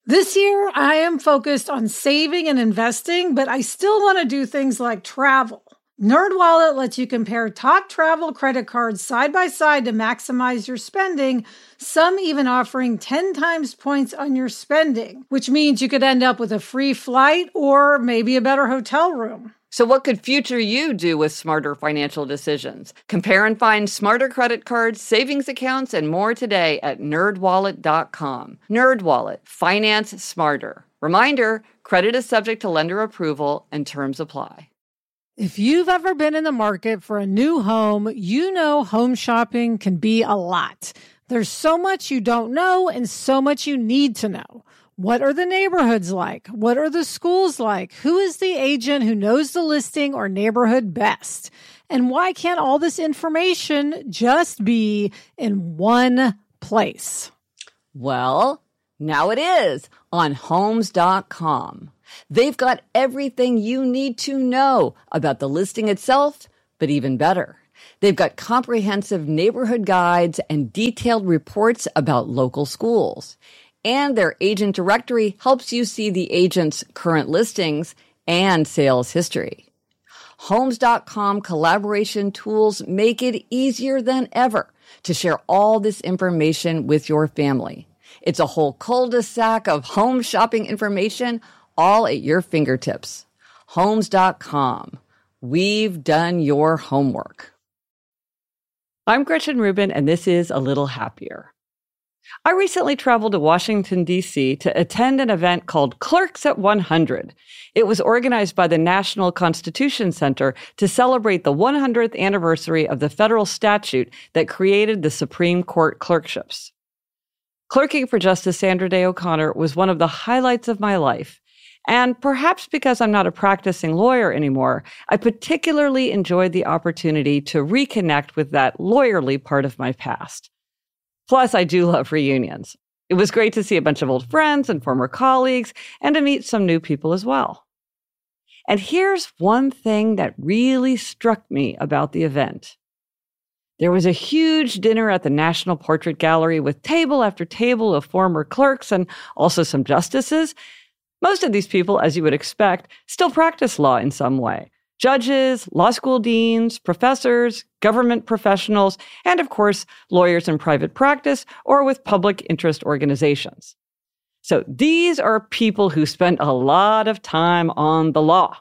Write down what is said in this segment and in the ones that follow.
This year, I am focused on saving and investing, but I still want to do things like travel. NerdWallet lets you compare top travel credit cards side by side to maximize your spending, some even offering 10 times points on your spending, which means you could end up with a free flight or maybe a better hotel room. So what could future you do with smarter financial decisions? Compare and find smarter credit cards, savings accounts, and more today at nerdwallet.com. NerdWallet, finance smarter. Reminder, credit is subject to lender approval and terms apply. If you've ever been in the market for a new home, you know home shopping can be a lot. There's so much you don't know and so much you need to know. What are the neighborhoods like? What are the schools like? Who is the agent who knows the listing or neighborhood best? And why can't all this information just be in one place? Well, now it is on Homes.com. They've got everything you need to know about the listing itself, but even better. They've got comprehensive neighborhood guides and detailed reports about local schools. And their agent directory helps you see the agent's current listings and sales history. Homes.com collaboration tools make it easier than ever to share all this information with your family. It's a whole cul-de-sac of home shopping information all at your fingertips. Homes.com. We've done your homework. I'm Gretchen Rubin, and this is A Little Happier. I recently traveled to Washington, D.C. to attend an event called Clerks at 100. It was organized by the National Constitution Center to celebrate the 100th anniversary of the federal statute that created the Supreme Court clerkships. Clerking for Justice Sandra Day O'Connor was one of the highlights of my life. And perhaps because I'm not a practicing lawyer anymore, I particularly enjoyed the opportunity to reconnect with that lawyerly part of my past. Plus, I do love reunions. It was great to see a bunch of old friends and former colleagues and to meet some new people as well. And here's one thing that really struck me about the event. There was a huge dinner at the National Portrait Gallery with table after table of former clerks and also some justices. Most of these people, as you would expect, still practice law in some way. Judges, law school deans, professors, government professionals, and of course, lawyers in private practice or with public interest organizations. So these are people who spend a lot of time on the law.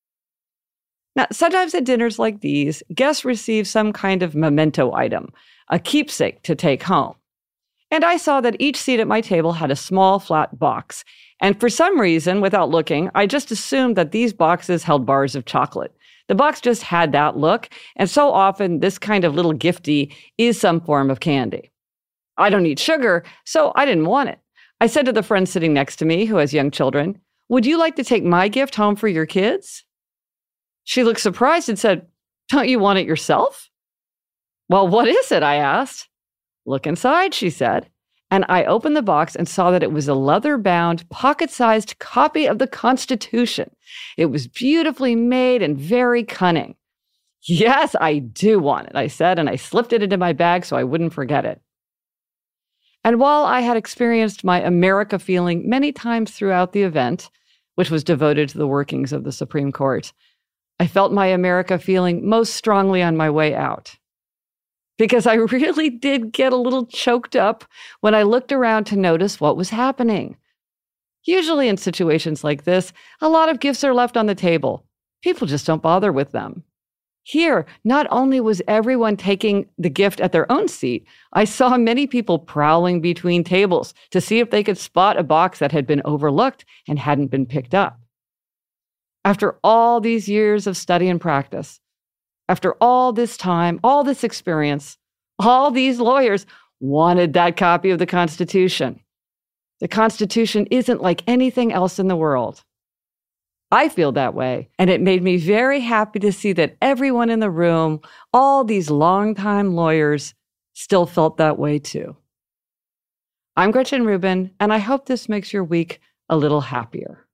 Now, sometimes at dinners like these, guests receive some kind of memento item, a keepsake to take home. And I saw that each seat at my table had a small flat box. And for some reason, without looking, I just assumed that these boxes held bars of chocolate. The box just had that look, and so often this kind of little gifty is some form of candy. I don't eat sugar, so I didn't want it. I said to the friend sitting next to me, who has young children, "Would you like to take my gift home for your kids?" She looked surprised and said, "Don't you want it yourself?" "Well, what is it?" I asked. "Look inside," she said. And I opened the box and saw that it was a leather-bound, pocket-sized copy of the Constitution. It was beautifully made and very cunning. "Yes, I do want it," I said, and I slipped it into my bag so I wouldn't forget it. And while I had experienced my America feeling many times throughout the event, which was devoted to the workings of the Supreme Court, I felt my America feeling most strongly on my way out. Because I really did get a little choked up when I looked around to notice what was happening. Usually in situations like this, a lot of gifts are left on the table. People just don't bother with them. Here, not only was everyone taking the gift at their own seat, I saw many people prowling between tables to see if they could spot a box that had been overlooked and hadn't been picked up. After all these years of study and practice, after all this time, all this experience, all these lawyers wanted that copy of the Constitution. The Constitution isn't like anything else in the world. I feel that way, and it made me very happy to see that everyone in the room, all these longtime lawyers, still felt that way too. I'm Gretchen Rubin, and I hope this makes your week a little happier.